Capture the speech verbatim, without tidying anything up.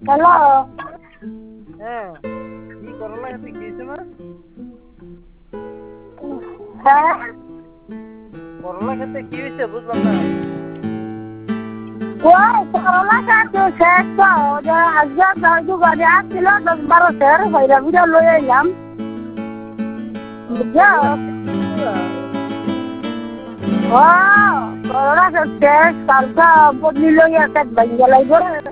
Hello. হ্যাঁ, কি করলা খেতে গিয়েছে মা? হ্যাঁ, করলা খেতে কি হয়েছে বুঝলাম না। ওই করলা গাছ শেষ তো যে আজকে দশ গাড়ি আসছিল দশ বারো সের হইরা বিরা লই আইলাম বুঝছো। করলা ও করলা গাছ শেষ কালকা বদলি লই আসে ভাঙ্গা লাগবে।